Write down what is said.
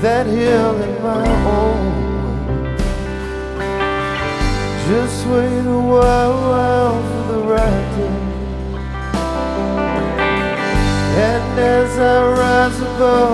that hill in my own way. Just wait a while for the right day. And as I rise above